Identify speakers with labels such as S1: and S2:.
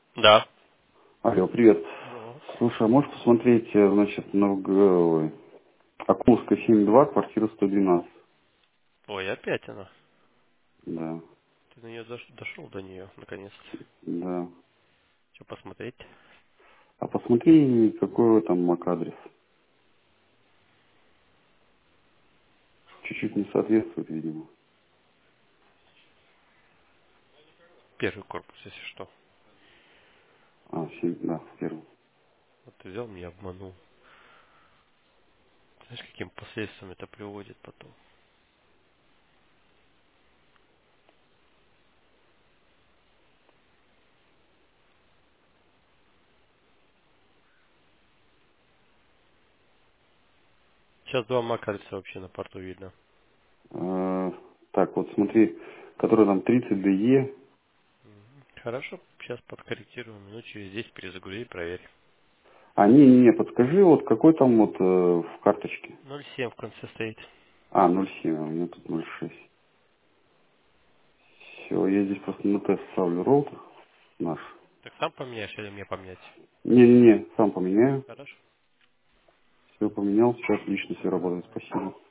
S1: Да.
S2: Алло, привет.
S1: Ну.
S2: Слушай, а можешь посмотреть, значит, Акулская 7-2, квартира 112?
S1: Ой, опять она.
S2: Да,
S1: Ты на нее дошел до нее, наконец-то.
S2: да.
S1: Что посмотреть?
S2: А посмотри, какой вы там MAC-адрес. Чуть-чуть не соответствует, видимо.
S1: Первый корпус, если что.
S2: А, 7, да, первый.
S1: Вот ты взял меня обманул. Знаешь, каким последствиям это приводит потом? Сейчас два макарица вообще на порту видно.
S2: Так, вот смотри, который там 30DE.
S1: Хорошо, сейчас подкорректируем. Минут через 10 перезагрузи и проверь.
S2: А, не, подскажи, вот какой там вот в карточке.
S1: 0,7 в конце стоит.
S2: А, 0,7, а у меня тут 0,6. Все, я здесь просто на тест ставлю роутер наш.
S1: Так сам поменяешь или мне поменять?
S2: Не, сам поменяю.
S1: Хорошо.
S2: Все поменял, все отлично, все работает, спасибо.